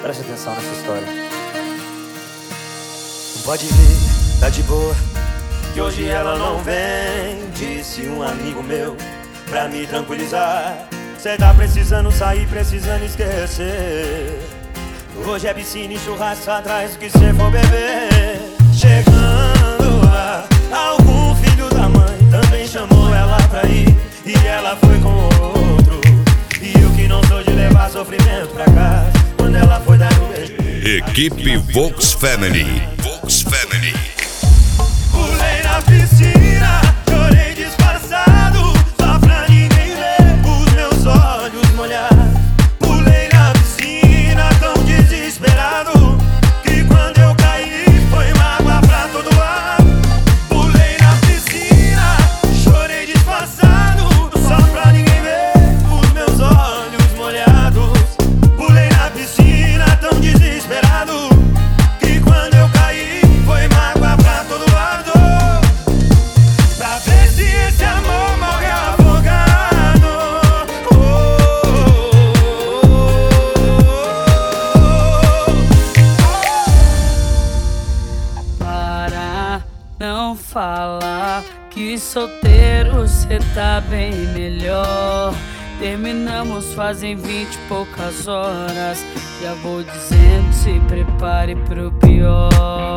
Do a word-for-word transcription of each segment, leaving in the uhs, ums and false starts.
Preste atenção nessa história. Pode vir, tá de boa, que hoje ela não vem. Disse um amigo meu, pra me tranquilizar. Cê tá precisando sair, precisando esquecer. Hoje é piscina e churrasco atrás do que cê for beber. Chegando lá, algum filho da mãe também chamou ela pra ir, e ela foi com outro. E eu que não sou de levar sofrimento pra casa, quando ela foi dar um beijo. Equipe Vox Family. Vox Family. Pulei na piscina, chorei disfarçado, só pra ninguém ver os meus olhos molhados. Pulei na piscina tão desesperado, que quando eu caí foi mágoa pra todo lado. Pulei na piscina, chorei disfarçado, só pra ninguém ver os meus olhos molhados. Pulei na piscina tão desesperado, que quando eu caí foi mágoa pra todo lado. Pra ver se esse amor morre afogado. Oh, oh, oh. Para, não fala que solteiro cê tá bem melhor. Terminamos fazem vinte e poucas horas. Já vou dizendo, se prepare pro pior.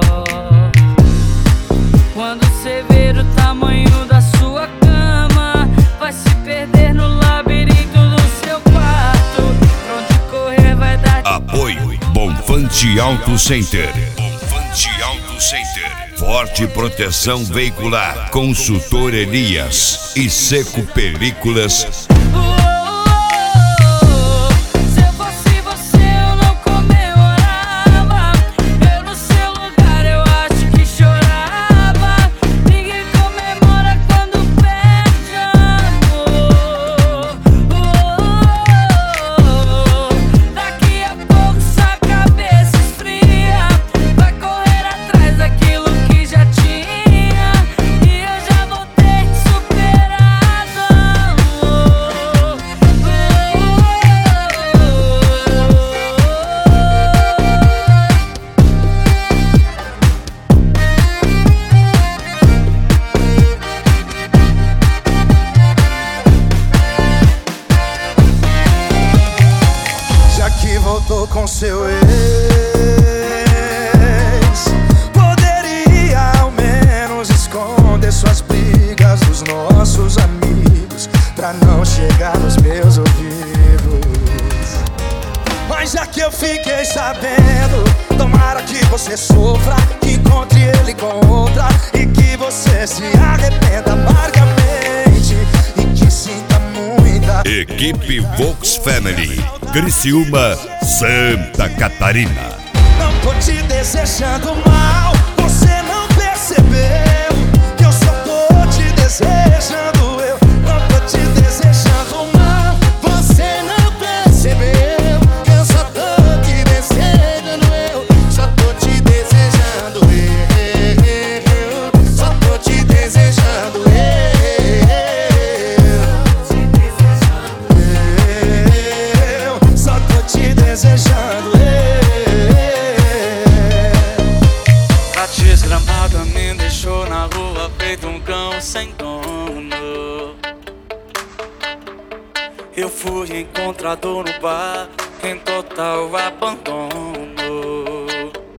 Quando cê ver o tamanho da sua cama, vai se perder no labirinto do seu quarto. Pra onde correr vai dar. Apoio Bonfante Auto Center. Bonfante Auto Center. Forte proteção veicular. Consultor Elias e Seco Películas. Se eu fosse você eu não comemorava. Eu no seu lugar eu acho que chorava. Ninguém comemora quando perde amor. Daqui a pouco sua cabeça esfria, vai correr atrás daquilo que já tinha, e eu já vou ter te superado. Já que voltou com seu ex, poderia ao menos esconder suas brigas dos nossos amigos, pra não chegar nos meus ouvidos. Mas já que eu fiquei sabendo, tomara que você sofra, que encontre ele com outra, e que você se arrependa amargamente, e que sinta muita. Equipe Vox Family. Criciúma, Santa Catarina. Não tô te desejando mal, você não percebeu que eu só tô te desejando eu. Não tô te desejando mal, você não percebeu que eu só tô te desejando eu. Só tô te desejando eu. Só tô te desejando eu. Só tô te desejando eu. A desgramada me deixou na rua feito um cão sem dono. Eu fui encontrado no bar em total abandono.